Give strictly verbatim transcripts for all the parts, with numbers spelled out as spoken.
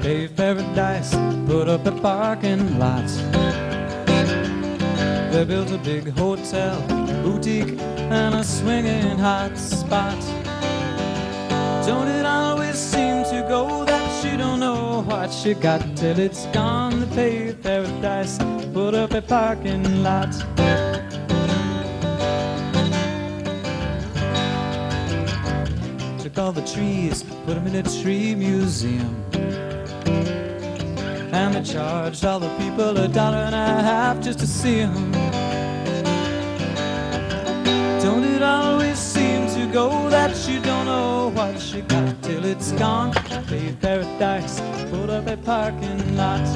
paved paradise, put up a parking lot. They built a big hotel, boutique, and a swinging hot spot. Don't it always seem to go that she don't know what she got till it's gone? The paved paradise, put up a parking lot. Took all the trees, put them in a tree museum, and they charged all the people a dollar and a half just to see them. Don't it always seem to go that you don't know what she got till it's gone? Paved paradise, put up a parking lot.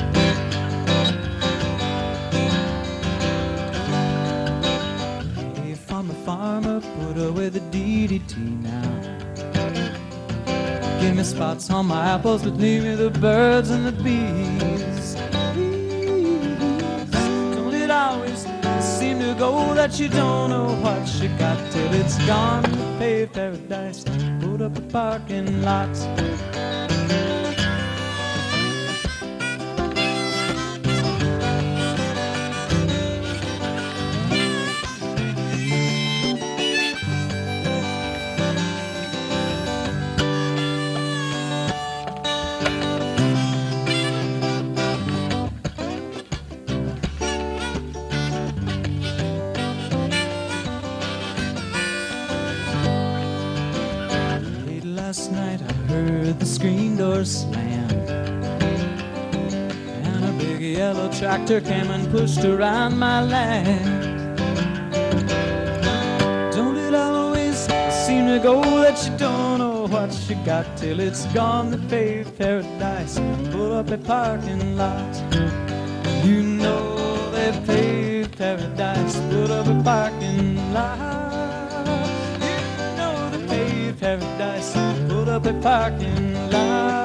Hey, farmer, farmer, put away the D D T now. Give me spots on my apples, but leave me the birds and the bees. Don't it always seem to go that you don't know what you got till it's gone? Paved paradise, put up a parking lot. Last night I heard the screen door slam, and a big yellow tractor came and pushed around my land. Don't it always seem to go that you don't know what you got till it's gone? The paved paradise, pull up a parking lot. You know they paved paradise, put up a parking lot. You know they paved paradise, put up a parking lot.